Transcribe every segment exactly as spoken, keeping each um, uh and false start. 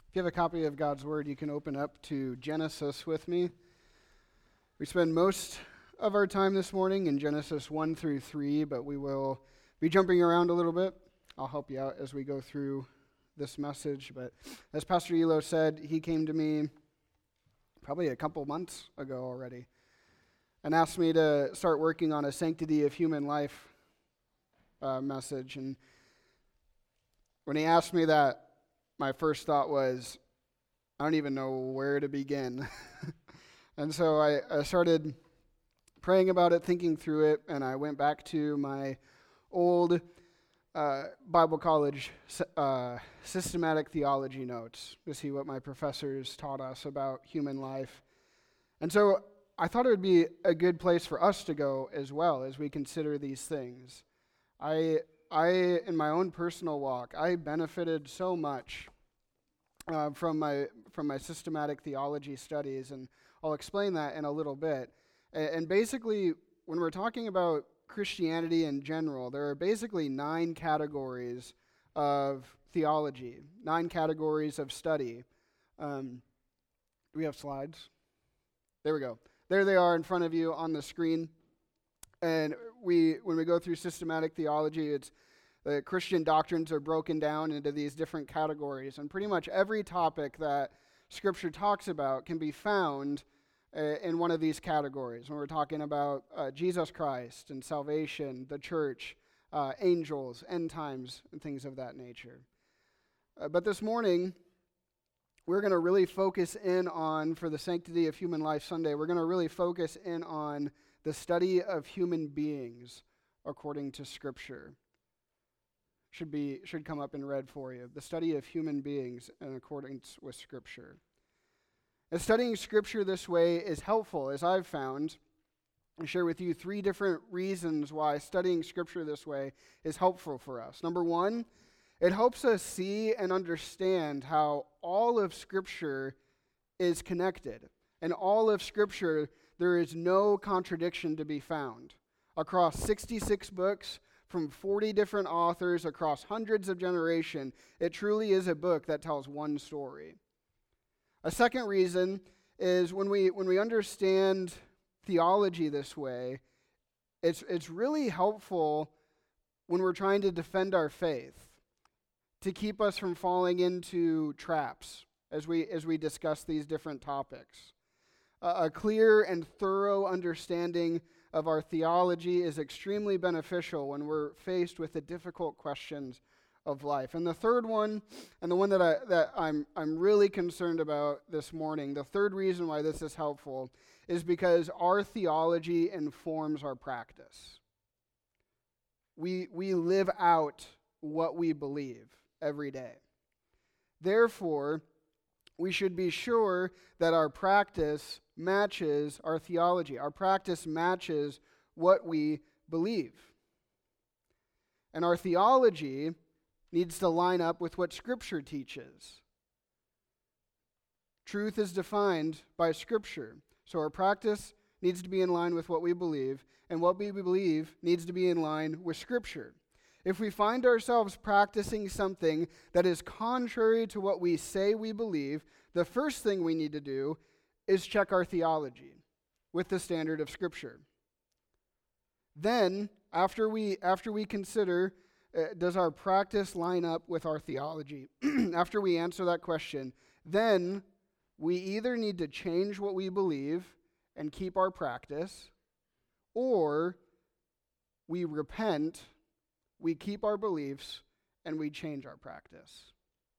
If you have a copy of God's Word, you can open up to Genesis with me. We spend most of our time this morning in Genesis one through three, but we will be jumping around a little bit. I'll help you out as we go through this message. But as Pastor Elo said, he came to me probably a couple months ago already and asked me to start working on a sanctity of human life uh, message. And when he asked me that, my first thought was, I don't even know where to begin. And so I, I started praying about it, thinking through it, and I went back to my old uh, Bible college uh, systematic theology notes to see what my professors taught us about human life. And so I thought it would be a good place for us to go as well as we consider these things. I I, in my own personal walk, I benefited so much uh, from my from my systematic theology studies, and I'll explain that in a little bit. And, and basically, when we're talking about Christianity in general, there are basically nine categories of theology, nine categories of study. Um, do we have slides? There we go. There they are in front of you on the screen. And we, when we go through systematic theology, it's the Christian doctrines are broken down into these different categories. And pretty much every topic that Scripture talks about can be found uh, in one of these categories. When we're talking about uh, Jesus Christ and salvation, the church, uh, angels, end times, and things of that nature. Uh, but this morning, we're going to really focus in on, for the Sanctity of Human Life Sunday, we're going to really focus in on the study of human beings according to Scripture. Should be should come up in red for you. The study of human beings in accordance with Scripture. And studying Scripture this way is helpful, as I've found. I'll share with you three different reasons why studying Scripture this way is helpful for us. Number one, it helps us see and understand how all of Scripture is connected. And all of Scripture, there is no contradiction to be found. Across sixty-six books, from forty different authors, across hundreds of generations, it truly is a book that tells one story. A second reason is when we when we understand theology this way, it's it's really helpful when we're trying to defend our faith, to keep us from falling into traps as we as we discuss these different topics. Uh, a clear and thorough understanding of our theology is extremely beneficial when we're faced with the difficult questions of life. And the third one, and the one that I that I'm I'm really concerned about this morning, the third reason why this is helpful is because our theology informs our practice. We we live out what we believe every day. Therefore, we should be sure that our practice matches our theology. Our practice matches what we believe. And our theology needs to line up with what Scripture teaches. Truth is defined by Scripture. So our practice needs to be in line with what we believe, and what we believe needs to be in line with Scripture. If we find ourselves practicing something that is contrary to what we say we believe, the first thing we need to do is check our theology with the standard of Scripture. Then, after we after we consider, uh, does our practice line up with our theology? After we answer that question, then we either need to change what we believe and keep our practice, or we repent, we keep our beliefs, and we change our practice.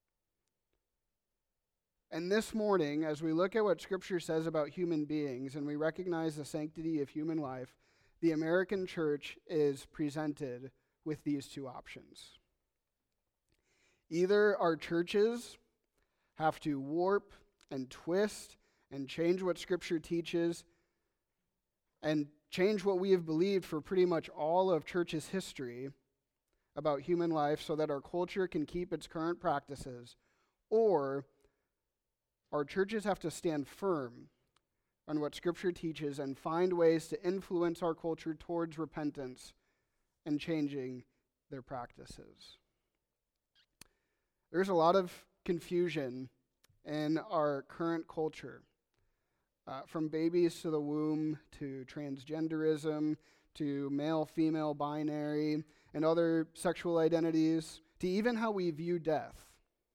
And this morning, as we look at what Scripture says about human beings and we recognize the sanctity of human life, the American church is presented with these two options. Either our churches have to warp and twist and change what Scripture teaches and change what we have believed for pretty much all of church's history about human life so that our culture can keep its current practices, or our churches have to stand firm on what Scripture teaches and find ways to influence our culture towards repentance and changing their practices. There's a lot of confusion in our current culture, uh, from babies to the womb to transgenderism to male-female binary and other sexual identities, to even how we view death.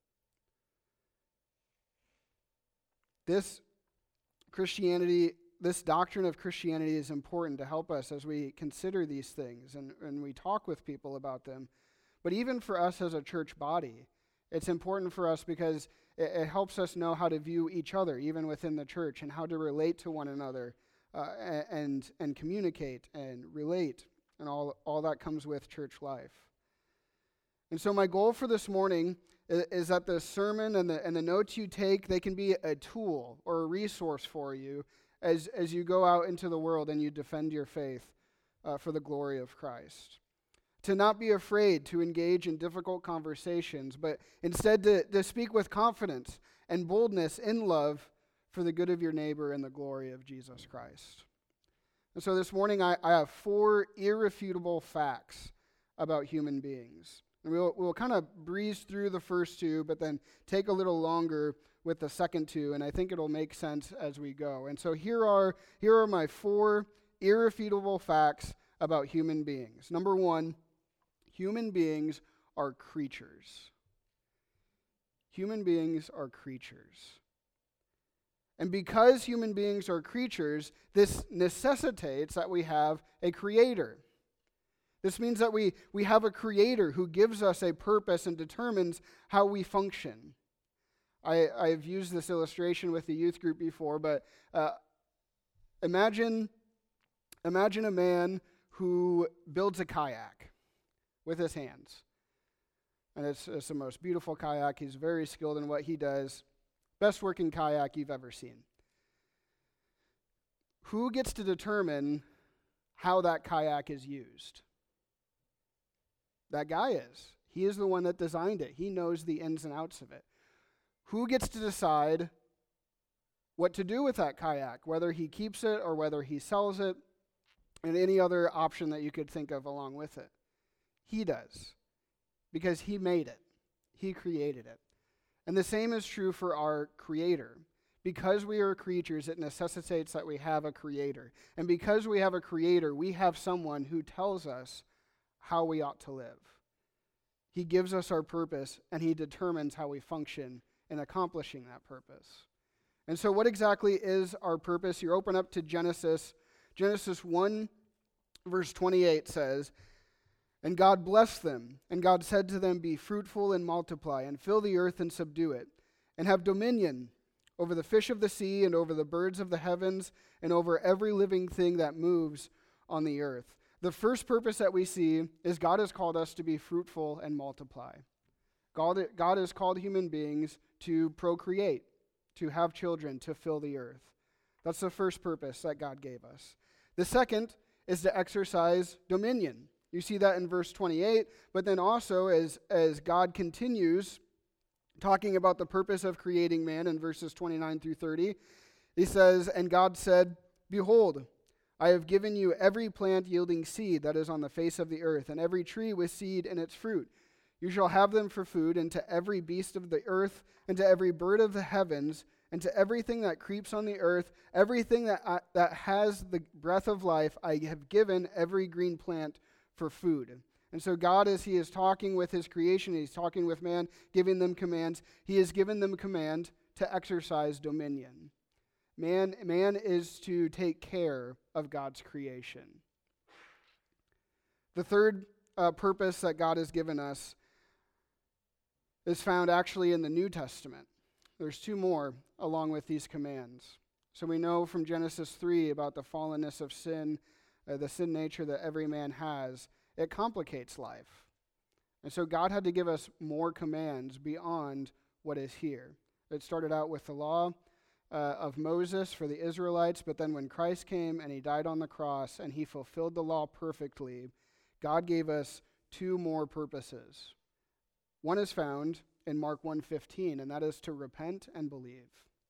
This Christianity, this doctrine of Christianity is important to help us as we consider these things and, and we talk with people about them. But even for us as a church body, it's important for us because it, it helps us know how to view each other, even within the church, and how to relate to one another uh, and, and communicate and relate, and all, all that comes with church life. And so my goal for this morning is, is that the sermon and the, and the notes you take, they can be a tool or a resource for you as, as you go out into the world and you defend your faith uh, for the glory of Christ. To not be afraid to engage in difficult conversations, but instead to, to speak with confidence and boldness in love for the good of your neighbor and the glory of Jesus Christ. And so this morning I, I have four irrefutable facts about human beings. And we'll, we'll kind of breeze through the first two, but then take a little longer with the second two, and I think it'll make sense as we go. And so here are, here are my four irrefutable facts about human beings. Number one, human beings are creatures. Human beings are creatures. And because human beings are creatures, this necessitates that we have a creator. This means that we, we have a creator who gives us a purpose and determines how we function. I, I've used this illustration with the youth group before, but uh, imagine, imagine a man who builds a kayak with his hands. And it's, it's the most beautiful kayak. He's very skilled in what he does. Best working kayak you've ever seen. Who gets to determine how that kayak is used? That guy is. He is the one that designed it. He knows the ins and outs of it. Who gets to decide what to do with that kayak, whether he keeps it or whether he sells it, and any other option that you could think of along with it? He does, because he made it. He created it. And the same is true for our creator. Because we are creatures, it necessitates that we have a creator. And because we have a creator, we have someone who tells us how we ought to live. He gives us our purpose, and he determines how we function in accomplishing that purpose. And so what exactly is our purpose? You open up to Genesis. Genesis one, verse twenty-eight says, "And God blessed them, and God said to them, Be fruitful and multiply, and fill the earth and subdue it, and have dominion over the fish of the sea, and over the birds of the heavens, and over every living thing that moves on the earth." The first purpose that we see is God has called us to be fruitful and multiply. God, God has called human beings to procreate, to have children, to fill the earth. That's the first purpose that God gave us. The second is to exercise dominion. You see that in verse twenty-eight, but then also as, as God continues talking about the purpose of creating man in verses twenty-nine through thirty, he says, "And God said, Behold, I have given you every plant yielding seed that is on the face of the earth, and every tree with seed in its fruit. You shall have them for food, and to every beast of the earth, and to every bird of the heavens, and to everything that creeps on the earth, everything that, uh, that has the breath of life, I have given every green plant for food." And so God, as he is talking with his creation, he's talking with man, giving them commands, he has given them command to exercise dominion. Man, man is to take care of God's creation. The third uh, purpose that God has given us is found actually in the New Testament. There's two more along with these commands. So we know from Genesis three about the fallenness of sin, uh, the sin nature that every man has. It complicates life. And so God had to give us more commands beyond what is here. It started out with the law uh, of Moses for the Israelites, but then when Christ came and he died on the cross and he fulfilled the law perfectly, God gave us two more purposes. One is found in Mark one fifteen, and that is to repent and believe.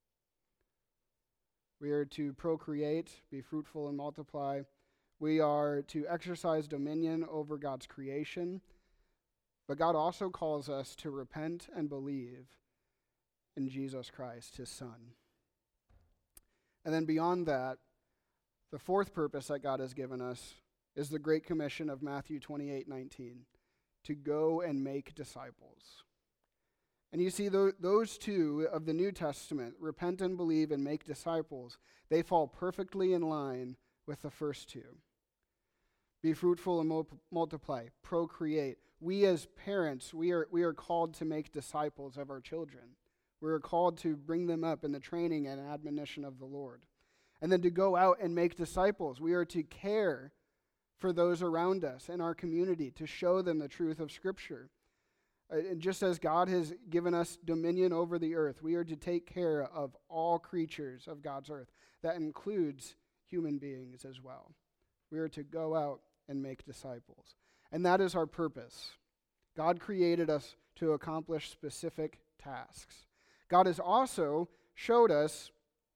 We are to procreate, be fruitful and multiply. We are to exercise dominion over God's creation. But God also calls us to repent and believe in Jesus Christ, his Son. And then beyond that, the fourth purpose that God has given us is the Great Commission of Matthew twenty-eight nineteen, to go and make disciples. And you see, those two of the New Testament, repent and believe and make disciples, they fall perfectly in line with the first two. Be fruitful and mul- multiply, procreate. We as parents, we are, we are called to make disciples of our children. We are called to bring them up in the training and admonition of the Lord. And then to go out and make disciples. We are to care for those around us in our community, to show them the truth of Scripture. And just as God has given us dominion over the earth, we are to take care of all creatures of God's earth. That includes human beings as well. We are to go out and make disciples. And that is our purpose. God created us to accomplish specific tasks. God has also showed us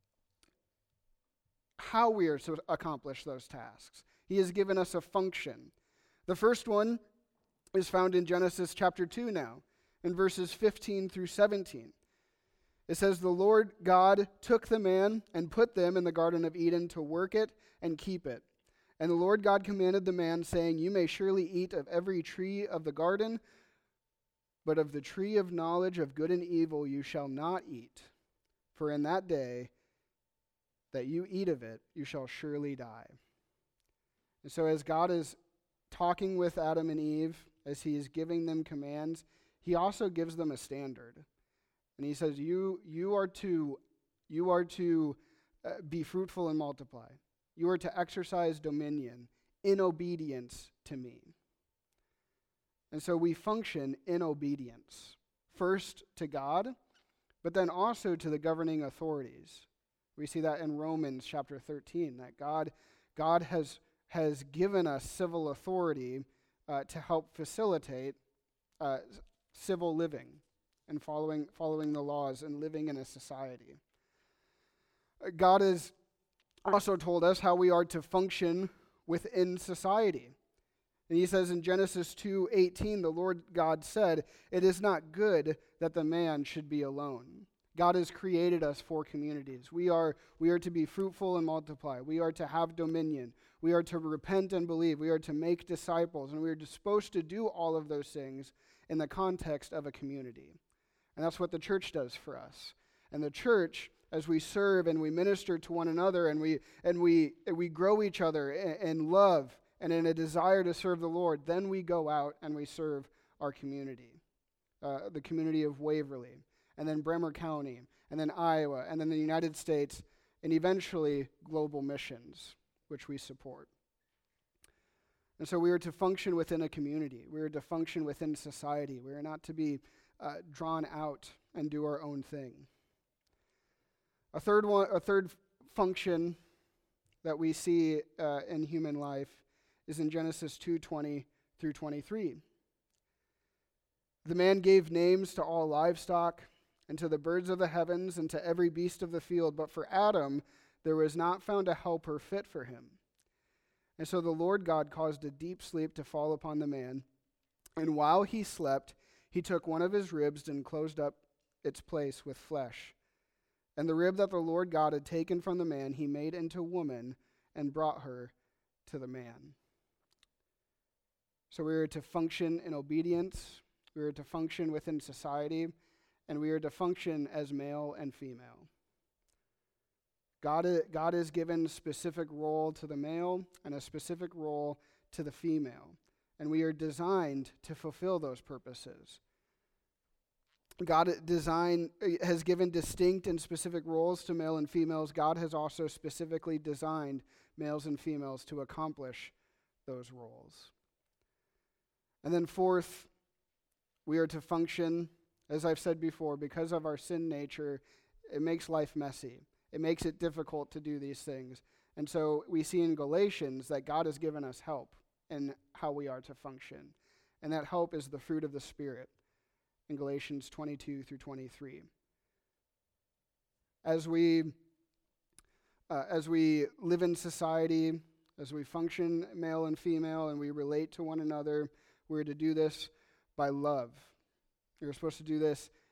how we are to accomplish those tasks. He has given us a function. The first one is found in Genesis chapter two now, in verses fifteen through seventeen. It says, "The Lord God took the man and put them in the Garden of Eden to work it and keep it. And the Lord God commanded the man, saying, You may surely eat of every tree of the garden, but of the tree of knowledge of good and evil you shall not eat. For in that day that you eat of it, you shall surely die." And so as God is talking with Adam and Eve, as he is giving them commands, he also gives them a standard. And he says, you, you are to, you are to uh, be fruitful and multiply. You are to exercise dominion in obedience to me. And so we function in obedience, first to God, but then also to the governing authorities. We see that in Romans chapter thirteen, that God, God has, has given us civil authority uh, to help facilitate uh, civil living and following, following the laws and living in a society. Uh, God has also told us how we are to function within society. And he says in Genesis two eighteen, the Lord God said, "It is not good that the man should be alone." God has created us for communities. We are, we are to be fruitful and multiply. We are to have dominion. We are to repent and believe. We are to make disciples. And we are supposed to do all of those things in the context of a community. And that's what the church does for us. And the church, as we serve and we minister to one another and we and we and we grow each other in, in love and in a desire to serve the Lord, then we go out and we serve our community, uh, the community of Waverly, and then Bremer County, and then Iowa, and then the United States, and eventually global missions, which we support. And so we are to function within a community. We are to function within society. We are not to be uh, drawn out and do our own thing. A third one, a third function that we see uh, in human life is in Genesis two twenty through twenty-three. The man gave names to all livestock, and to the birds of the heavens, and to every beast of the field. But for Adam there was not found a helper fit for him. And so the Lord God caused a deep sleep to fall upon the man, and while he slept, he took one of his ribs and closed up its place with flesh. And the rib that the Lord God had taken from the man, he made into woman and brought her to the man. So we are to function in obedience. We are to function within society. And we are to function as male and female. God, God has given a specific role to the male and a specific role to the female. And we are designed to fulfill those purposes. God design, has given distinct and specific roles to male and females. God has also specifically designed males and females to accomplish those roles. And then fourth, we are to function, as I've said before, because of our sin nature, it makes life messy. It makes it difficult to do these things. And so we see in Galatians that God has given us help in how we are to function. And that help is the fruit of the Spirit in Galatians twenty-two through twenty-three. As we, uh, as we live in society, as we function male and female, and we relate to one another, we're to do this by love. You're supposed to do this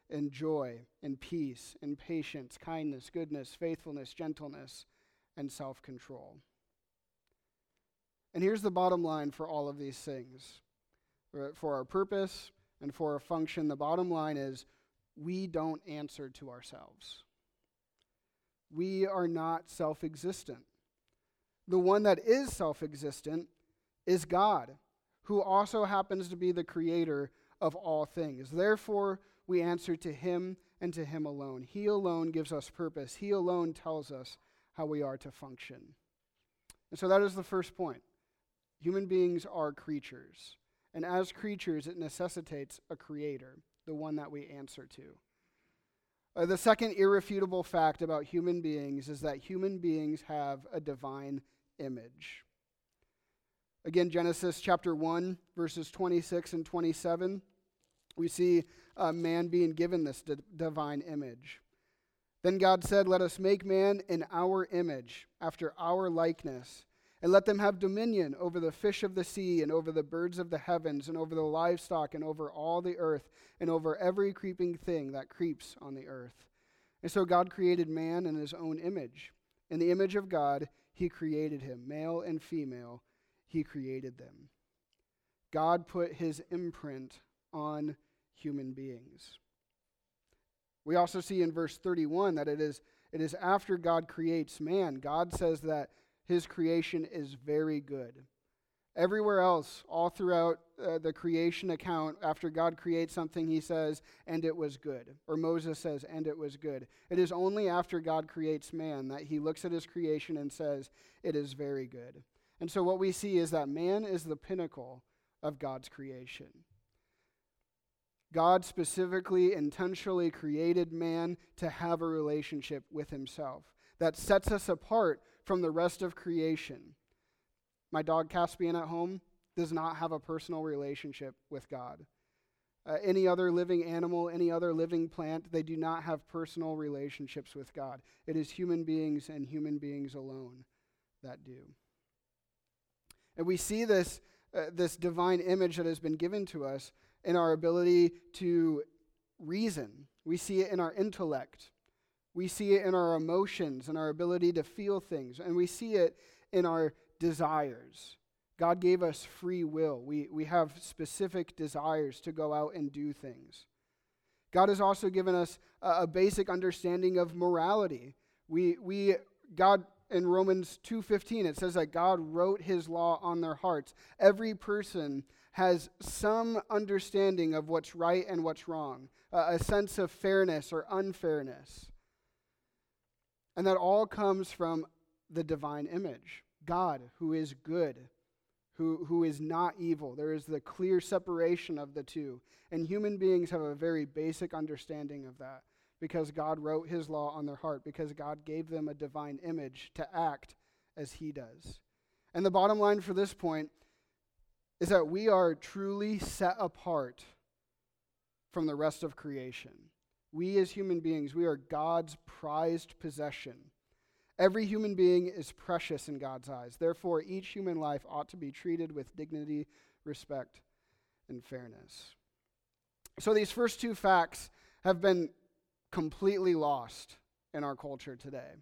and joy and peace and patience, kindness, goodness, faithfulness, gentleness, and self-control. And here's the bottom line for all of these things. For our purpose and for our function, the bottom line is we don't answer to ourselves. We are not self-existent. The one that is self-existent is God, who also happens to be the creator of all things. Therefore, we answer to him and to him alone. He alone gives us purpose. He alone tells us how we are to function. And so that is the first point. Human beings are creatures. And as creatures, it necessitates a creator, the one that we answer to. Uh, the second irrefutable fact about human beings is that human beings have a divine image. Again, Genesis chapter one, verses twenty-six and twenty-seven, we see uh, man being given this d- divine image. Then God said, "Let us make man in our image, after our likeness, and let them have dominion over the fish of the sea, and over the birds of the heavens, and over the livestock, and over all the earth, and over every creeping thing that creeps on the earth." And so God created man in his own image. In the image of God, he created him. Male and female, he created them. God put his imprint on human beings. We also see in verse thirty-one that it is, it is after God creates man, God says that his creation is very good. Everywhere else, all throughout uh, the creation account, after God creates something, he says, "and it was good." Or Moses says, "and it was good." It is only after God creates man that he looks at his creation and says, "it is very good." And so what we see is that man is the pinnacle of God's creation. God specifically, intentionally created man to have a relationship with himself that sets us apart from the rest of creation. My dog Caspian at home does not have a personal relationship with God. Uh, any other living animal, any other living plant, they do not have personal relationships with God. It is human beings and human beings alone that do. And we see this, uh, this divine image that has been given to us in our ability to reason. We see it in our intellect. We see it in our emotions and our ability to feel things. And we see it in our desires. God gave us free will. We, we have specific desires to go out and do things. God has also given us a, a basic understanding of morality. We, we, God, in Romans two fifteen, it says that God wrote his law on their hearts. Every person has some understanding of what's right and what's wrong, uh, a sense of fairness or unfairness. And that all comes from the divine image, God, who is good, who, who is not evil. There is the clear separation of the two. And human beings have a very basic understanding of that because God wrote his law on their heart, because God gave them a divine image to act as he does. And the bottom line for this point is that we are truly set apart from the rest of creation. We as human beings, we are God's prized possession. Every human being is precious in God's eyes. Therefore, each human life ought to be treated with dignity, respect, and fairness. So these first two facts have been completely lost in our culture today.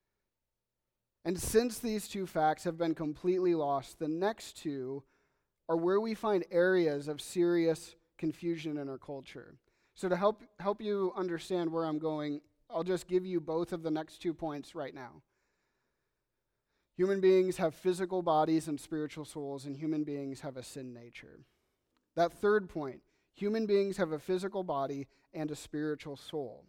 And since these two facts have been completely lost, the next two are where we find areas of serious confusion in our culture. So to help help you understand where I'm going, I'll just give you both of the next two points right now. Human beings have physical bodies and spiritual souls, and human beings have a sin nature. That third point, human beings have a physical body and a spiritual soul.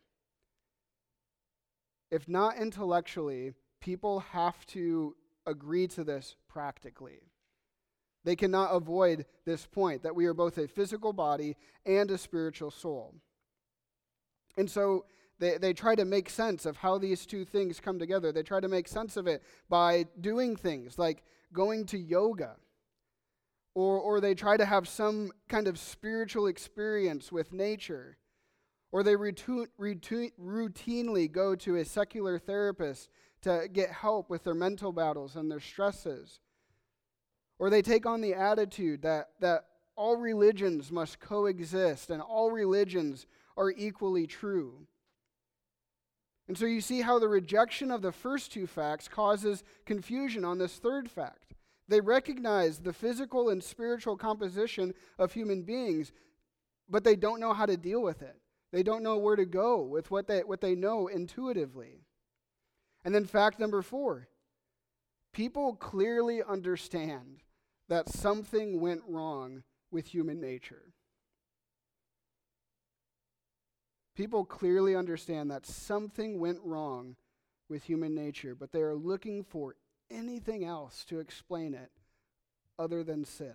If not intellectually, people have to agree to this practically. They cannot avoid this point that we are both a physical body and a spiritual soul. And so they, they try to make sense of how these two things come together. They try to make sense of it by doing things like going to yoga. Or, or they try to have some kind of spiritual experience with nature. Or they routine, routine, routinely go to a secular therapist to get help with their mental battles and their stresses. Or they take on the attitude that, that all religions must coexist and all religions are equally true. And so you see how the rejection of the first two facts causes confusion on this third fact. They recognize the physical and spiritual composition of human beings, but they don't know how to deal with it. They don't know where to go with what they, what they know intuitively. And then fact number four, people clearly understand that something went wrong with human nature. People clearly understand that something went wrong with human nature, but they are looking for anything else to explain it other than sin.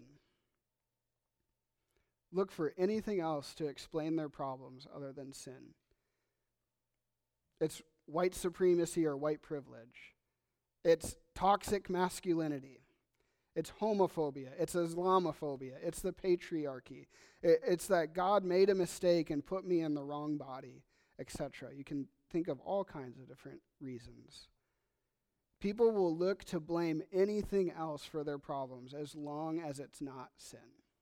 Look for anything else to explain their problems other than sin. It's white supremacy or white privilege. It's toxic masculinity. It's homophobia. It's Islamophobia. It's the patriarchy. It, it's that God made a mistake and put me in the wrong body, et cetera. You can think of all kinds of different reasons. People will look to blame anything else for their problems as long as it's not sin.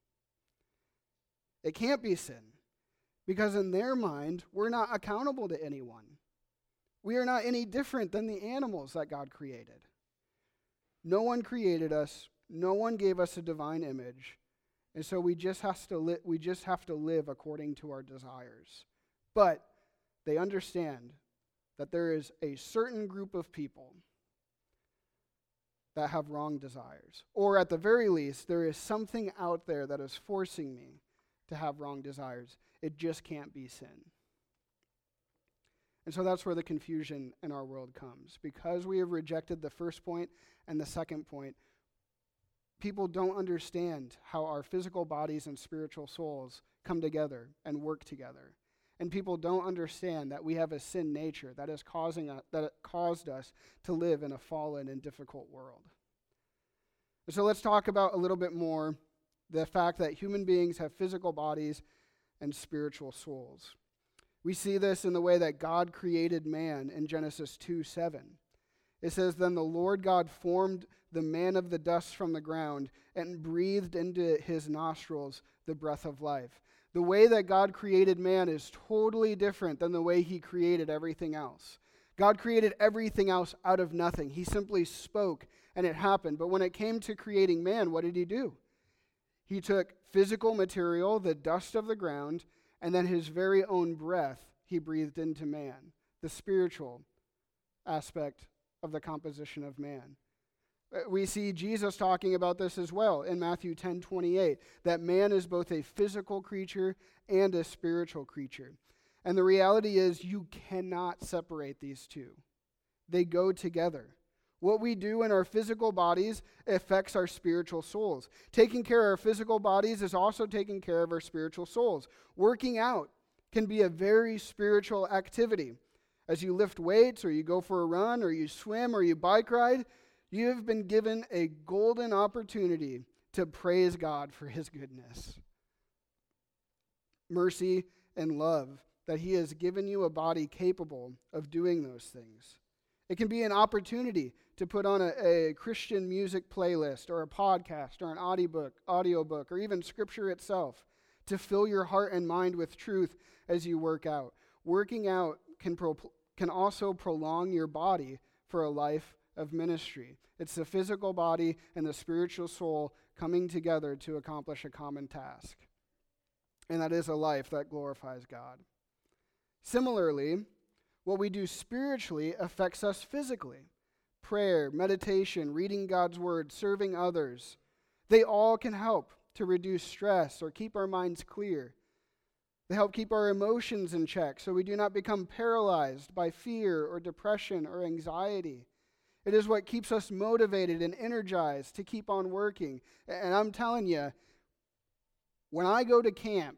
It can't be sin because in their mind, we're not accountable to anyone. We are not any different than the animals that God created. No one created us. No one gave us a divine image. And so we just have to li- we just have to live according to our desires. But they understand that there is a certain group of people that have wrong desires. Or at the very least, there is something out there that is forcing me to have wrong desires. It just can't be sin. And so that's where the confusion in our world comes. Because we have rejected the first point and the second point, people don't understand how our physical bodies and spiritual souls come together and work together. And people don't understand that we have a sin nature that is causing a, that caused us to live in a fallen and difficult world. So let's talk about a little bit more the fact that human beings have physical bodies and spiritual souls. We see this in the way that God created man in Genesis two seven. It says, "Then the Lord God formed the man of the dust from the ground and breathed into his nostrils the breath of life." The way that God created man is totally different than the way he created everything else. God created everything else out of nothing. He simply spoke and it happened. But when it came to creating man, what did he do? He took physical material, the dust of the ground, and then his very own breath he breathed into man, the spiritual aspect of the composition of man. We see Jesus talking about this as well in Matthew ten twenty-eight, that man is both a physical creature and a spiritual creature. And the reality is you cannot separate these two. They go together. What we do in our physical bodies affects our spiritual souls. Taking care of our physical bodies is also taking care of our spiritual souls. Working out can be a very spiritual activity. As you lift weights, or you go for a run, or you swim, or you bike ride, you have been given a golden opportunity to praise God for his goodness, mercy, and love, that he has given you a body capable of doing those things. It can be an opportunity to put on a, a Christian music playlist or a podcast or an audiobook, audiobook or even scripture itself to fill your heart and mind with truth as you work out. Working out can, pro, can also prolong your body for a life of ministry. It's the physical body and the spiritual soul coming together to accomplish a common task. And that is a life that glorifies God. Similarly, what we do spiritually affects us physically. Prayer, meditation, reading God's word, serving others, they all can help to reduce stress or keep our minds clear. They help keep our emotions in check so we do not become paralyzed by fear or depression or anxiety. It is what keeps us motivated and energized to keep on working. And I'm telling you, when I go to camp,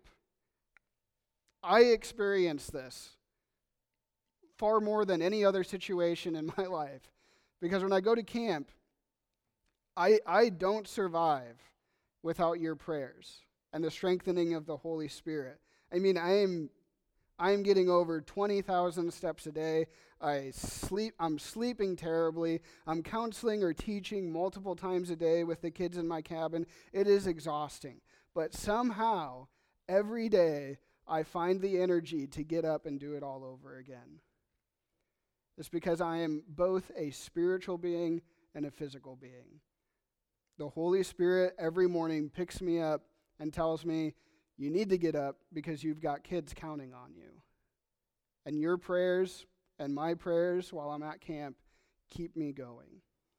I experience this far more than any other situation in my life. Because when I go to camp, I, I don't survive without your prayers and the strengthening of the Holy Spirit. I mean, I am I am getting over twenty thousand steps a day. I sleep, I'm sleeping terribly. I'm counseling or teaching multiple times a day with the kids in my cabin. It is exhausting. But somehow, every day, I find the energy to get up and do it all over again. It's because I am both a spiritual being and a physical being. The Holy Spirit every morning picks me up and tells me, you need to get up because you've got kids counting on you. And your prayers and my prayers while I'm at camp keep me going.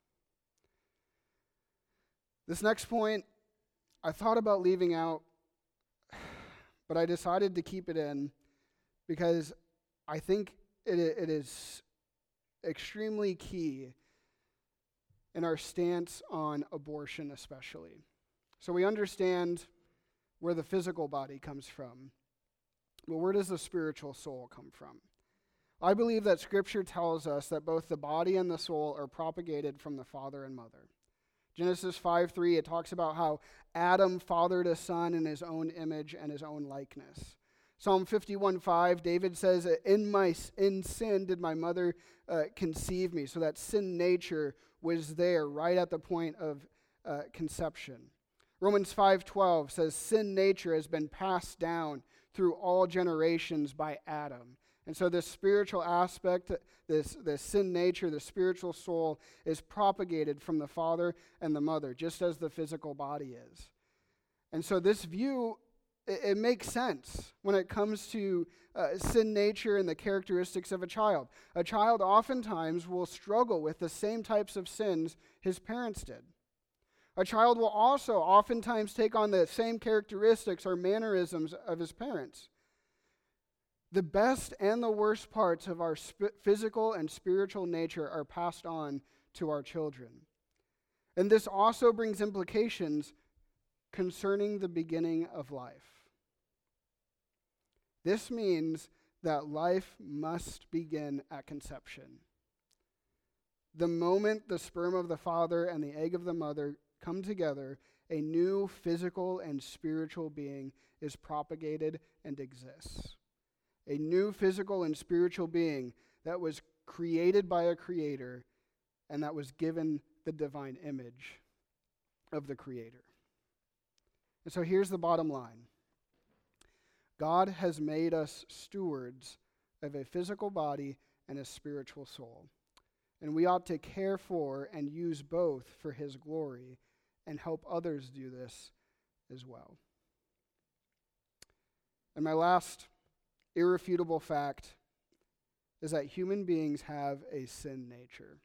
This next point, I thought about leaving out, but I decided to keep it in because I think it, it is extremely key in our stance on abortion especially. So we understand where the physical body comes from, but where does the spiritual soul come from? I believe that Scripture tells us that both the body and the soul are propagated from the father and mother. Genesis five three, it talks about how Adam fathered a son in his own image and his own likeness. Psalm fifty-one five, David says, in my in sin did my mother uh, conceive me. So that sin nature was there right at the point of uh, conception. Romans five twelve says, sin nature has been passed down through all generations by Adam. And so this spiritual aspect, this, this sin nature, the spiritual soul, is propagated from the father and the mother, just as the physical body is. And so this view, it, it makes sense when it comes to uh, sin nature and the characteristics of a child. A child oftentimes will struggle with the same types of sins his parents did. A child will also oftentimes take on the same characteristics or mannerisms of his parents. The best and the worst parts of our sp- physical and spiritual nature are passed on to our children. And this also brings implications concerning the beginning of life. This means that life must begin at conception. The moment the sperm of the father and the egg of the mother come together, a new physical and spiritual being is propagated and exists. A new physical and spiritual being that was created by a creator and that was given the divine image of the creator. And so here's the bottom line. God has made us stewards of a physical body and a spiritual soul. And we ought to care for and use both for his glory and help others do this as well. And my last irrefutable fact is that human beings have a sin nature.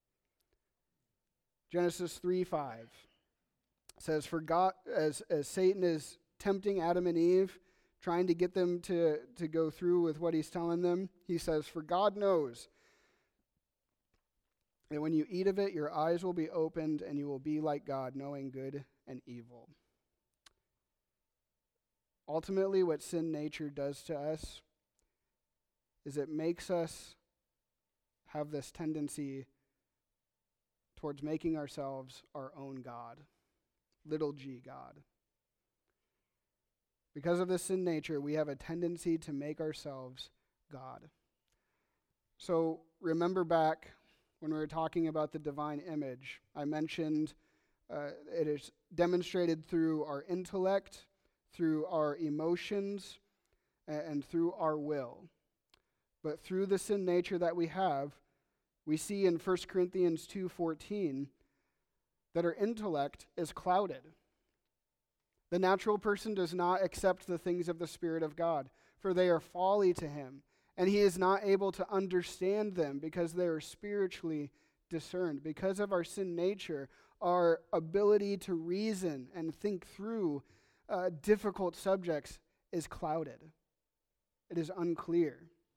Genesis three five says, "For God, as, as Satan is tempting Adam and Eve, trying to get them to, to go through with what he's telling them, he says, for God knows that when you eat of it, your eyes will be opened and you will be like God, knowing good and evil." Ultimately, what sin nature does to us is it makes us have this tendency towards making ourselves our own God, little g God. Because of this sin nature, we have a tendency to make ourselves God. So remember back when we were talking about the divine image, I mentioned uh, it is demonstrated through our intellect, through our emotions, and, and through our will. But through the sin nature that we have, we see in First Corinthians two fourteen that our intellect is clouded. The natural person does not accept the things of the Spirit of God, for they are folly to him, and he is not able to understand them because they are spiritually discerned. Because of our sin nature, our ability to reason and think through uh, difficult subjects is clouded. It is unclear.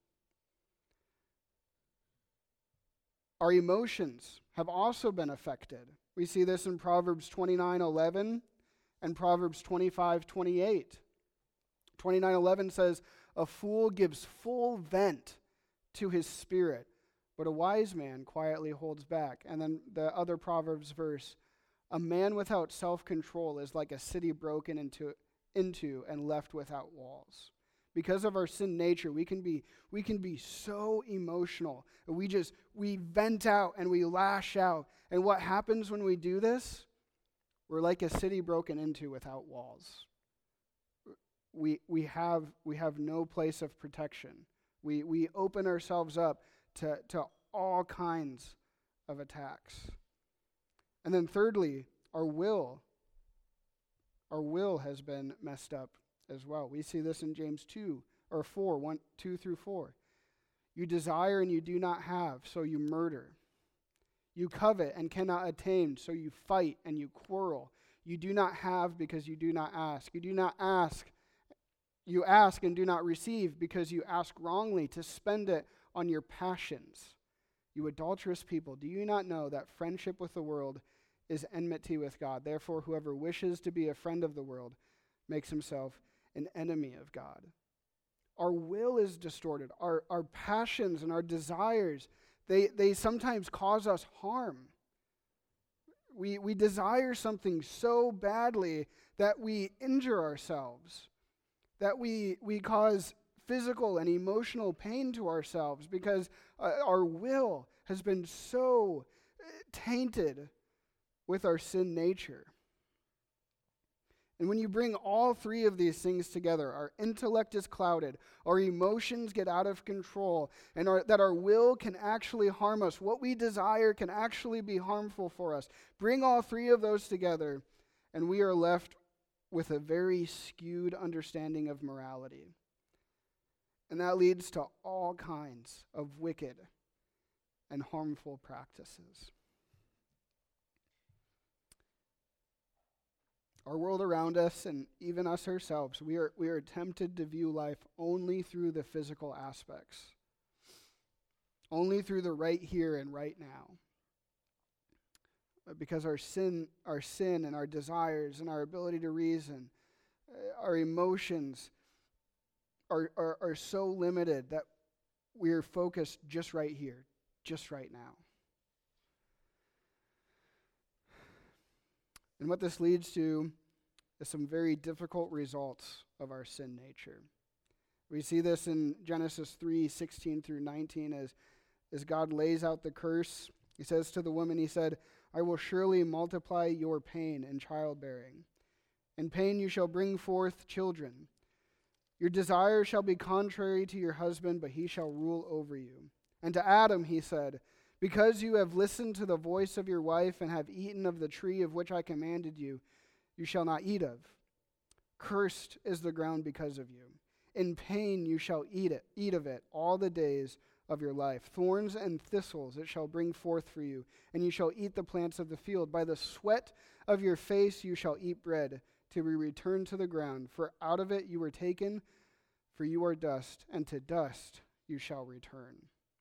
Our emotions have also been affected. We see this in Proverbs twenty-nine eleven and Proverbs twenty-five twenty-eight. twenty-nine eleven says, "A fool gives full vent to his spirit, but a wise man quietly holds back." And then the other Proverbs verse, "A man without self-control is like a city broken into, into and left without walls." Because of our sin nature, we can be we can be so emotional. We just we vent out and we lash out. And what happens when we do this? We're like a city broken into without walls. we we have we have no place of protection. We we open ourselves up to, to all kinds of attacks. And then thirdly, our will. Our will has been messed up as well. We see this in James two or four, one, two through four. You desire and you do not have, so you murder. You covet and cannot attain, so you fight and you quarrel. You do not have because you do not ask. You do not ask. You ask and do not receive because you ask wrongly to spend it on your passions. You adulterous people, do you not know that friendship with the world is enmity with God? Therefore, whoever wishes to be a friend of the world makes himself an enemy of God. Our will is distorted. Our, our passions and our desires, they, they sometimes cause us harm. We, we desire something so badly that we injure ourselves, that we, we cause physical and emotional pain to ourselves because uh, our will has been so tainted with our sin nature. And when you bring all three of these things together, our intellect is clouded, our emotions get out of control, and our, that our will can actually harm us. What we desire can actually be harmful for us. Bring all three of those together, and we are left with a very skewed understanding of morality. And that leads to all kinds of wicked and harmful practices. Our world around us, and even us ourselves, we are we are tempted to view life only through the physical aspects, only through the right here and right now. Because our sin, our sin and our desires and our ability to reason, uh, our emotions are, are, are so limited that we are focused just right here, just right now. And what this leads to is some very difficult results of our sin nature. We see this in Genesis three, sixteen through nineteen as, as God lays out the curse. He says to the woman, he said, I will surely multiply your pain in childbearing. In pain you shall bring forth children. Your desire shall be contrary to your husband, but he shall rule over you. And to Adam he said, because you have listened to the voice of your wife and have eaten of the tree of which I commanded you, you shall not eat of. Cursed is the ground because of you. In pain you shall eat it, eat of it all the days of your life. Thorns and thistles it shall bring forth for you, and you shall eat the plants of the field. By the sweat of your face you shall eat bread, till we return to the ground. For out of it you were taken, for you are dust, and to dust you shall return.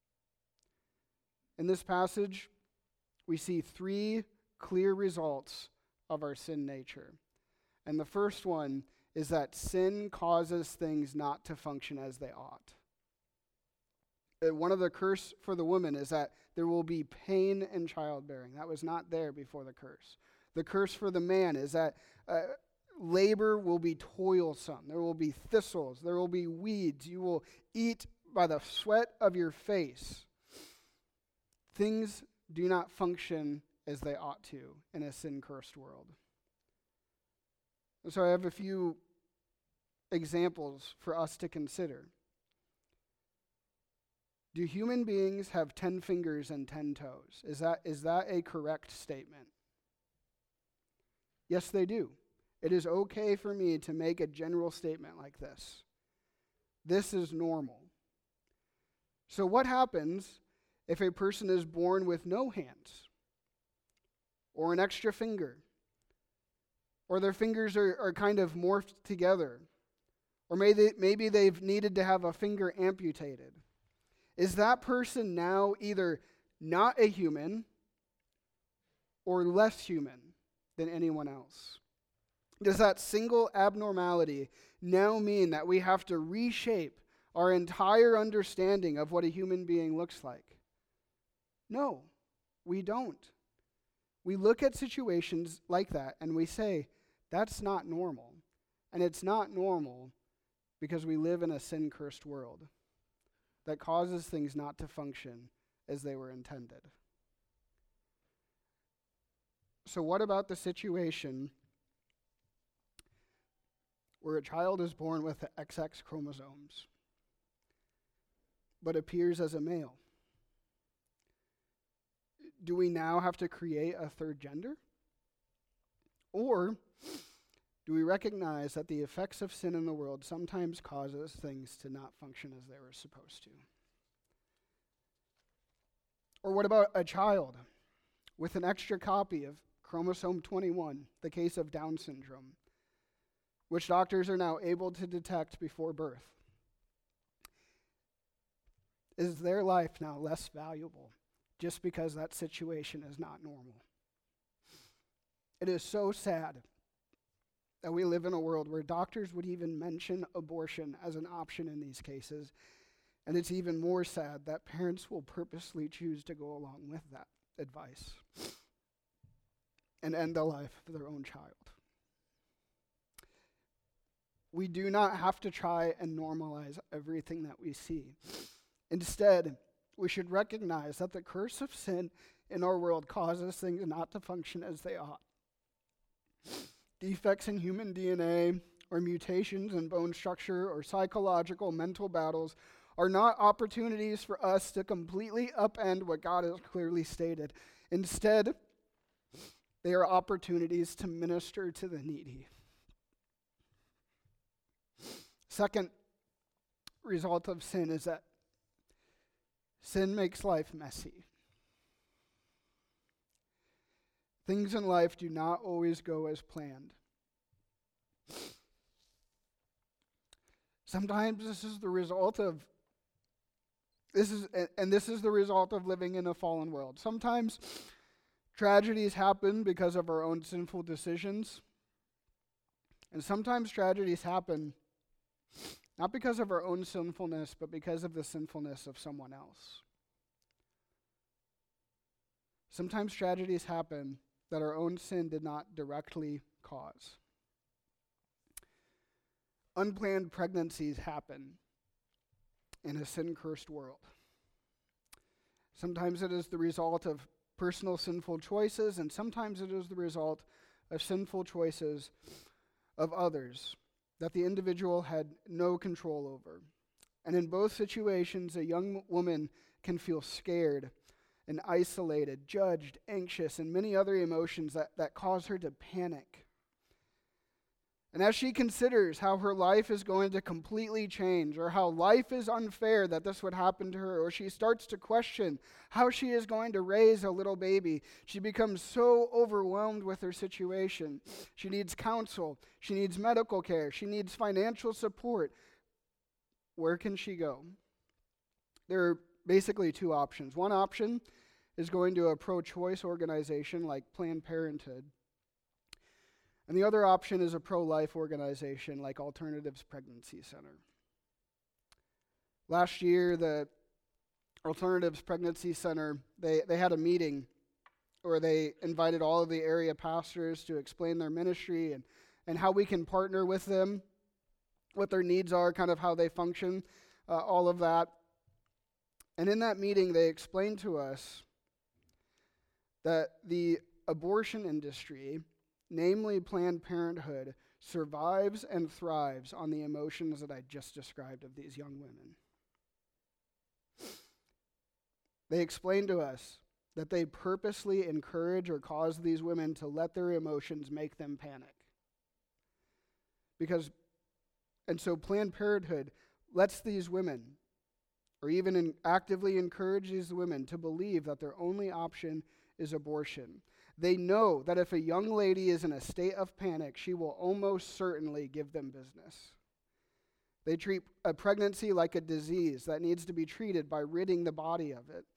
In this passage, we see three clear results of our sin nature. And the first one is that sin causes things not to function as they ought. Uh, One of the curse for the woman is that there will be pain in childbearing. That was not there before the curse. The curse for the man is that uh, labor will be toilsome. There will be thistles. There will be weeds. You will eat by the sweat of your face. Things do not function as they ought to in a sin-cursed world. So I have a few examples for us to consider. Do human beings have ten fingers and ten toes? Is that, is that a correct statement? Yes, they do. It is okay for me to make a general statement like this. This is normal. So what happens if a person is born with no hands, or an extra finger, or their fingers are, are kind of morphed together, or maybe, maybe they've needed to have a finger amputated? Is that person now either not a human or less human than anyone else? Does that single abnormality now mean that we have to reshape our entire understanding of what a human being looks like? No, we don't. We look at situations like that and we say, that's not normal. And it's not normal because we live in a sin-cursed world that causes things not to function as they were intended. So what about the situation where a child is born with the X X chromosomes, but appears as a male. Do we now have to create a third gender? Or do we recognize that the effects of sin in the world sometimes causes things to not function as they were supposed to? Or what about a child with an extra copy of chromosome twenty-one, the case of Down syndrome, which doctors are now able to detect before birth? Is their life now less valuable just because that situation is not normal? It is so sad that we live in a world where doctors would even mention abortion as an option in these cases, and it's even more sad that parents will purposely choose to go along with that advice and end the life of their own child. We do not have to try and normalize everything that we see. Instead, we should recognize that the curse of sin in our world causes things not to function as they ought. Defects in human D N A, or mutations in bone structure, or psychological mental battles are not opportunities for us to completely upend what God has clearly stated. Instead, they are opportunities to minister to the needy. Second result of sin is that sin makes life messy. Things in life do not always go as planned. Sometimes this is the result of this is and this is the result of living in a fallen world. Sometimes tragedies happen because of our own sinful decisions. And sometimes tragedies happen not because of our own sinfulness, but because of the sinfulness of someone else. Sometimes tragedies happen that our own sin did not directly cause. Unplanned pregnancies happen in a sin-cursed world. Sometimes it is the result of personal sinful choices, and sometimes it is the result of sinful choices of others that the individual had no control over. And in both situations, a young woman can feel scared and isolated, judged, anxious, and many other emotions that, that cause her to panic. And as she considers how her life is going to completely change, or how life is unfair that this would happen to her, or she starts to question how she is going to raise a little baby, she becomes so overwhelmed with her situation. She needs counsel, she needs medical care, she needs financial support. Where can she go? There are basically two options. One option is going to a pro-choice organization like Planned Parenthood. And the other option is a pro-life organization like Alternatives Pregnancy Center. Last year, the Alternatives Pregnancy Center, they, they had a meeting where they invited all of the area pastors to explain their ministry and, and how we can partner with them, what their needs are, kind of how they function, uh, all of that. And in that meeting, they explained to us that the abortion industry, namely Planned Parenthood, survives and thrives on the emotions that I just described of these young women. They explained to us that they purposely encourage or cause these women to let their emotions make them panic. Because, and so Planned Parenthood lets these women, or even in actively encourage these women to believe that their only option is abortion. They know that if a young lady is in a state of panic, she will almost certainly give them business. They treat a pregnancy like a disease that needs to be treated by ridding the body of it.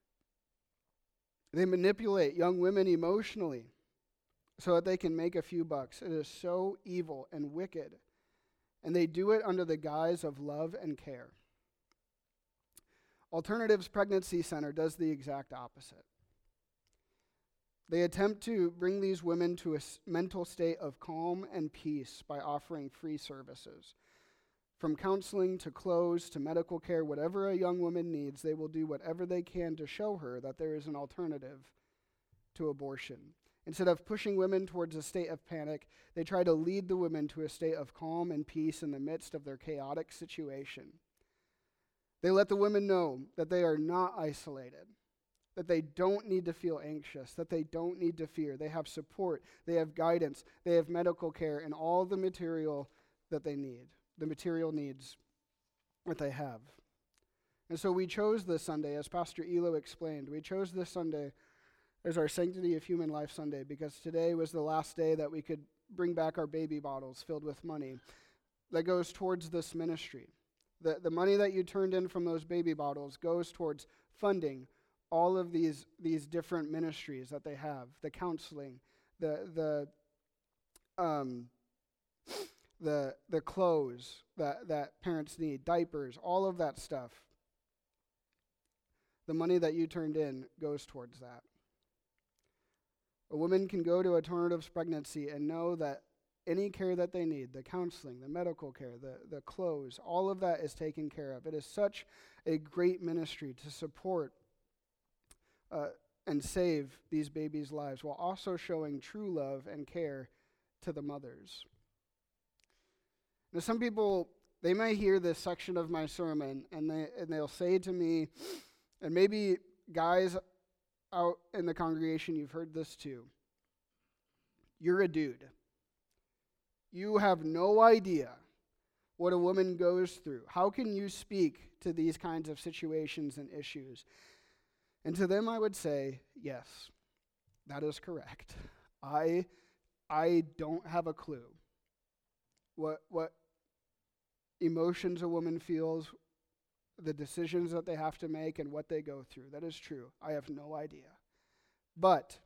They manipulate young women emotionally so that they can make a few bucks. It is so evil and wicked, and they do it under the guise of love and care. Alternatives Pregnancy Center does the exact opposite. They attempt to bring these women to a mental state of calm and peace by offering free services. From counseling to clothes to medical care, whatever a young woman needs, they will do whatever they can to show her that there is an alternative to abortion. Instead of pushing women towards a state of panic, they try to lead the women to a state of calm and peace in the midst of their chaotic situation. They let the women know that they are not isolated, that they don't need to feel anxious, that they don't need to fear. They have support, they have guidance, they have medical care, and all the material that they need, the material needs that they have. And so we chose this Sunday, as Pastor Elo explained, we chose this Sunday as our Sanctity of Human Life Sunday because today was the last day that we could bring back our baby bottles filled with money that goes towards this ministry. The, the money that you turned in from those baby bottles goes towards funding all of these, these different ministries that they have, the counseling, the the um, the the clothes that, that parents need, diapers, all of that stuff. The money that you turned in goes towards that. A woman can go to Alternatives Pregnancy and know that any care that they need, the counseling, the medical care, the, the clothes, all of that is taken care of. It is such a great ministry to support uh, and save these babies' lives while also showing true love and care to the mothers. Now, some people, they may hear this section of my sermon and, they, and they'll say to me, and maybe guys out in the congregation, you've heard this too. You're a dude. You have no idea what a woman goes through. How can you speak to these kinds of situations and issues? And to them I would say, yes, that is correct. I I don't have a clue what what emotions a woman feels, the decisions that they have to make, and what they go through. That is true. I have no idea. But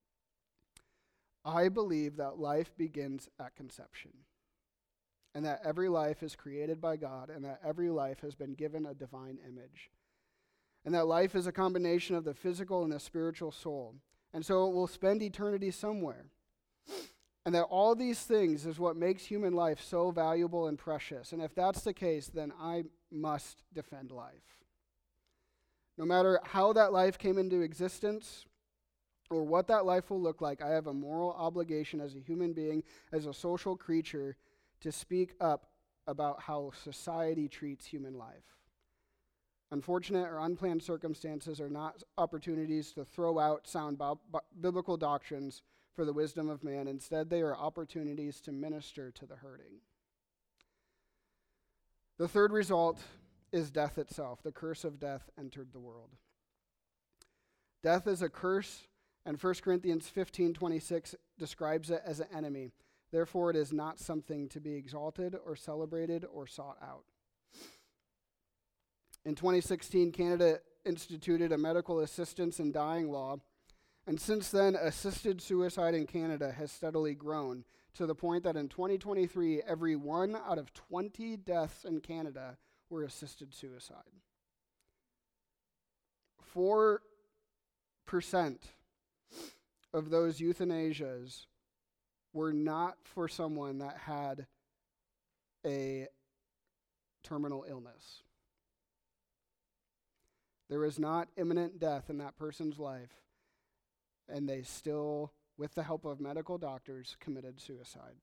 I believe that life begins at conception, and that every life is created by God, and that every life has been given a divine image, and that life is a combination of the physical and the spiritual soul, and so it will spend eternity somewhere. And that all these things is what makes human life so valuable and precious. And if that's the case, then I must defend life. No matter how that life came into existence or what that life will look like, I have a moral obligation as a human being, as a social creature, to speak up about how society treats human life. Unfortunate or unplanned circumstances are not opportunities to throw out sound bi- bi- biblical doctrines for the wisdom of man. Instead, they are opportunities to minister to the hurting. The third result is death itself. The curse of death entered the world. Death is a curse, and First Corinthians fifteen twenty-six describes it as an enemy. Therefore, it is not something to be exalted or celebrated or sought out. In twenty sixteen, Canada instituted a medical assistance in dying law. And since then, assisted suicide in Canada has steadily grown to the point that in twenty twenty-three, every one out of twenty deaths in Canada were assisted suicide. Four percent of those euthanasias were not for someone that had a terminal illness. There was not imminent death in that person's life, and they still, with the help of medical doctors, committed suicide.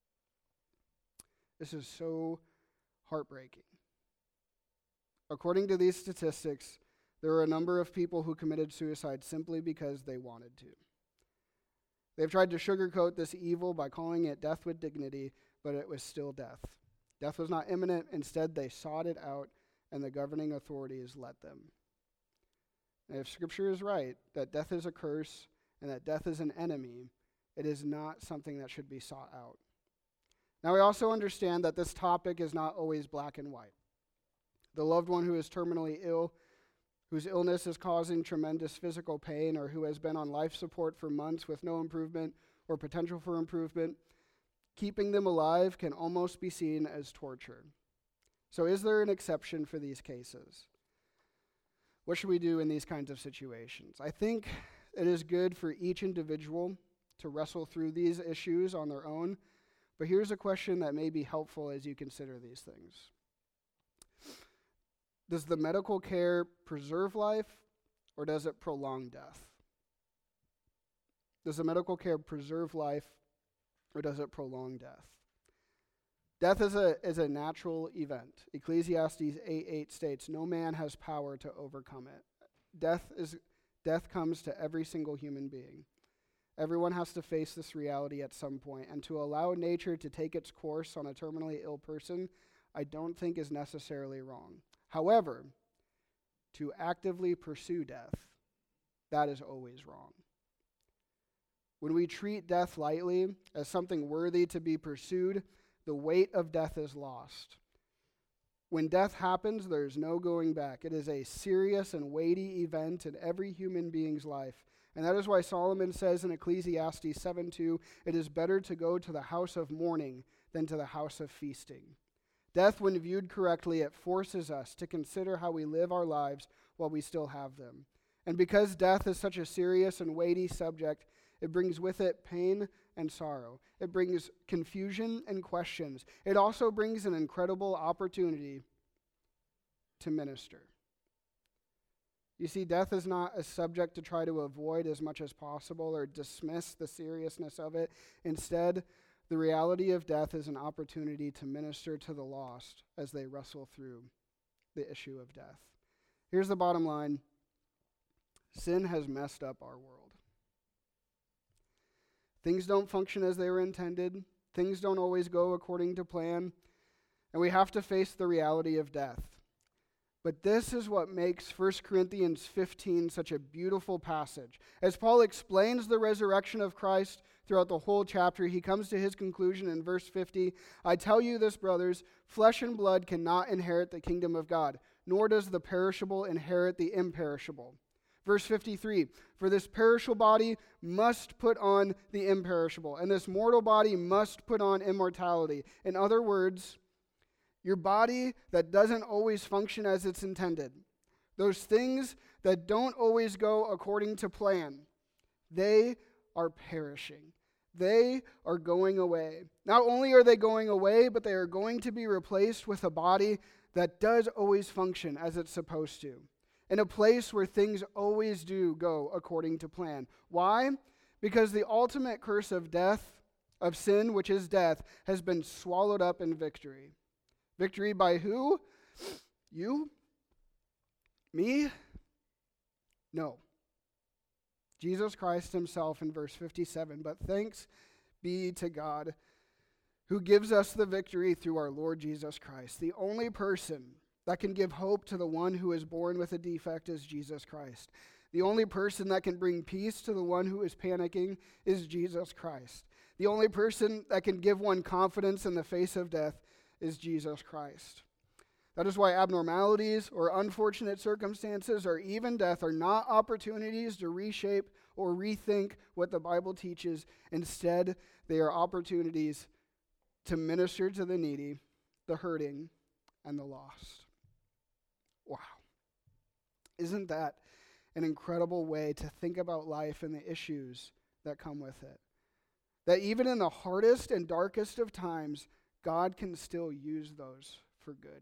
This is so heartbreaking. According to these statistics, there are a number of people who committed suicide simply because they wanted to. They've tried to sugarcoat this evil by calling it death with dignity, but it was still death. Death was not imminent. Instead, they sought it out, and the governing authorities let them. And if Scripture is right, that death is a curse and that death is an enemy, it is not something that should be sought out. Now, we also understand that this topic is not always black and white. The loved one who is terminally ill, whose illness is causing tremendous physical pain, or who has been on life support for months with no improvement or potential for improvement, keeping them alive can almost be seen as torture. So is there an exception for these cases? What should we do in these kinds of situations? I think it is good for each individual to wrestle through these issues on their own, but here's a question that may be helpful as you consider these things. Does the medical care preserve life, or does it prolong death? Does the medical care preserve life, or does it prolong death? Death is a, is a natural event. Ecclesiastes eight eight states, no man has power to overcome it. Death is death comes to every single human being. Everyone has to face this reality at some point, and to allow nature to take its course on a terminally ill person, I don't think is necessarily wrong. However, to actively pursue death, that is always wrong. When we treat death lightly as something worthy to be pursued, the weight of death is lost. When death happens, there's no going back. It is a serious and weighty event in every human being's life. And that is why Solomon says in Ecclesiastes seven two, it is better to go to the house of mourning than to the house of feasting. Death, when viewed correctly, it forces us to consider how we live our lives while we still have them. And because death is such a serious and weighty subject, it brings with it pain and sorrow. It brings confusion and questions. It also brings an incredible opportunity to minister. You see, death is not a subject to try to avoid as much as possible or dismiss the seriousness of it. Instead, the reality of death is an opportunity to minister to the lost as they wrestle through the issue of death. Here's the bottom line. Sin has messed up our world. Things don't function as they were intended. Things don't always go according to plan. And we have to face the reality of death. But this is what makes First Corinthians fifteen such a beautiful passage. As Paul explains the resurrection of Christ throughout the whole chapter, he comes to his conclusion in verse fifty. I tell you this, brothers, flesh and blood cannot inherit the kingdom of God, nor does the perishable inherit the imperishable. Verse fifty-three, for this perishable body must put on the imperishable, and this mortal body must put on immortality. In other words, your body that doesn't always function as it's intended, those things that don't always go according to plan, they are perishing. They are going away. Not only are they going away, but they are going to be replaced with a body that does always function as it's supposed to, in a place where things always do go according to plan. Why? Because the ultimate curse of death, of sin, which is death, has been swallowed up in victory. Victory by who? You? Me? No. Jesus Christ himself in verse fifty-seven, but thanks be to God who gives us the victory through our Lord Jesus Christ. The only person that can give hope to the one who is born with a defect is Jesus Christ. The only person that can bring peace to the one who is panicking is Jesus Christ. The only person that can give one confidence in the face of death is Jesus Christ. That is why abnormalities or unfortunate circumstances or even death are not opportunities to reshape or rethink what the Bible teaches. Instead, they are opportunities to minister to the needy, the hurting, and the lost. Wow. Isn't that an incredible way to think about life and the issues that come with it? That even in the hardest and darkest of times, God can still use those for good.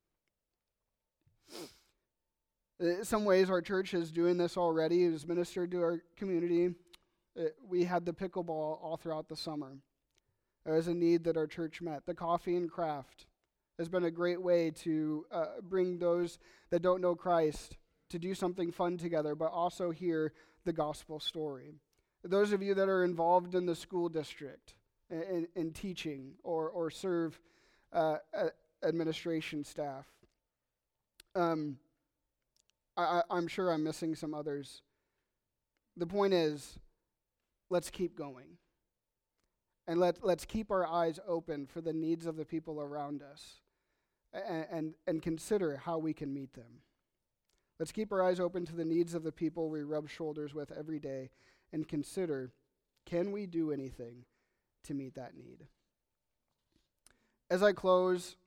In some ways, our church is doing this already. It has ministered to our community. It, we had the pickleball all throughout the summer. There was a need that our church met. The coffee and craft has been a great way to uh, bring those that don't know Christ to do something fun together, but also hear the gospel story. Those of you that are involved in the school district, in, in teaching or, or serve uh, administration staff. Um, I, I'm sure I'm missing some others. The point is, let's keep going. And let, let's keep our eyes open for the needs of the people around us and, and, and consider how we can meet them. Let's keep our eyes open to the needs of the people we rub shoulders with every day and consider, can we do anything to meet that need? As I close,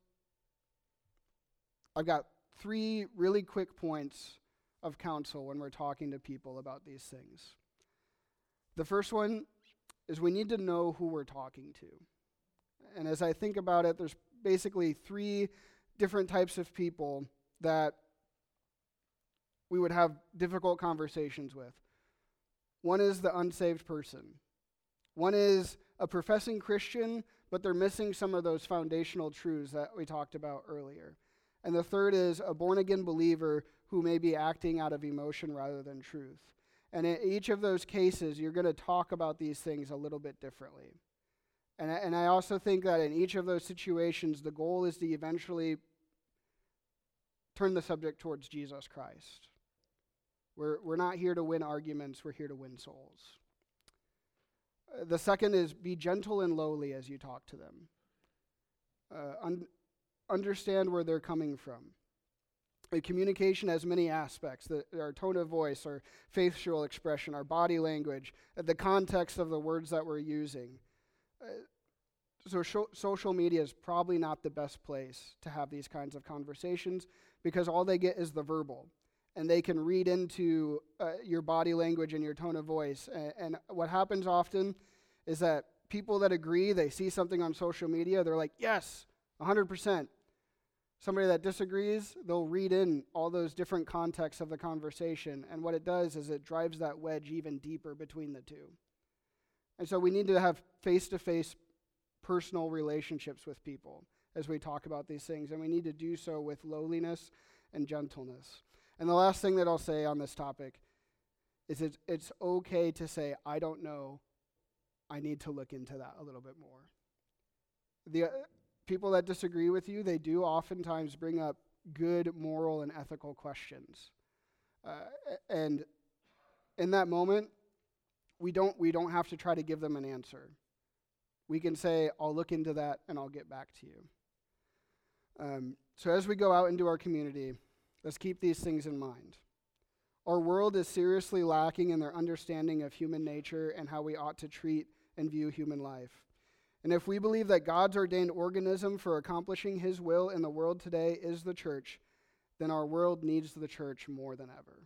I've got three really quick points of counsel when we're talking to people about these things. The first one is we need to know who we're talking to. And as I think about it, there's basically three different types of people that we would have difficult conversations with. One is the unsaved person. One is a professing Christian, but they're missing some of those foundational truths that we talked about earlier. And the third is a born-again believer who may be acting out of emotion rather than truth. And in each of those cases, you're going to talk about these things a little bit differently. And I, and I also think that in each of those situations, the goal is to eventually turn the subject towards Jesus Christ. We're, we're not here to win arguments, we're here to win souls. Uh, the second is be gentle and lowly as you talk to them. Uh, un- understand where they're coming from. Uh, communication has many aspects, the, our tone of voice, our facial expression, our body language, uh, the context of the words that we're using. Uh, so sho- social media is probably not the best place to have these kinds of conversations because all they get is the verbal. And they can read into uh, your body language and your tone of voice. And, and what happens often is that people that agree, they see something on social media, they're like, yes, one hundred percent. Somebody that disagrees, they'll read in all those different contexts of the conversation. And what it does is it drives that wedge even deeper between the two. And so we need to have face-to-face personal relationships with people as we talk about these things. And we need to do so with lowliness and gentleness. And the last thing that I'll say on this topic is it's, it's okay to say, I don't know, I need to look into that a little bit more. The uh, people that disagree with you, they do oftentimes bring up good moral and ethical questions. Uh, and in that moment, we don't, we don't have to try to give them an answer. We can say, I'll look into that and I'll get back to you. Um, so as we go out into our community, let's keep these things in mind. Our world is seriously lacking in their understanding of human nature and how we ought to treat and view human life. And if we believe that God's ordained organism for accomplishing his will in the world today is the church, then our world needs the church more than ever.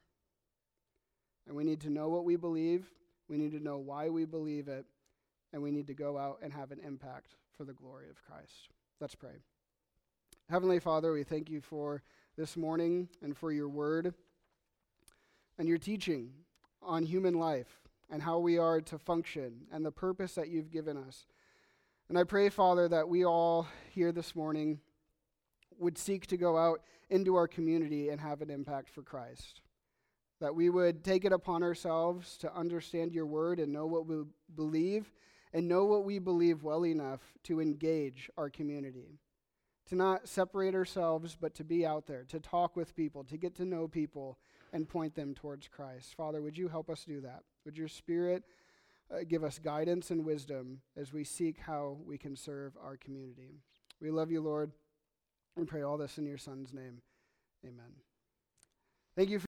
And we need to know what we believe, we need to know why we believe it, and we need to go out and have an impact for the glory of Christ. Let's pray. Heavenly Father, we thank you for this morning and for your word and your teaching on human life and how we are to function and the purpose that you've given us. And I pray, Father, that we all here this morning would seek to go out into our community and have an impact for Christ. That we would take it upon ourselves to understand your word and know what we believe and know what we believe well enough to engage our community. To not separate ourselves, but to be out there, to talk with people, to get to know people, and point them towards Christ. Father, would you help us do that? Would your Spirit uh, give us guidance and wisdom as we seek how we can serve our community? We love you, Lord, and pray all this in your Son's name. Amen. Thank you for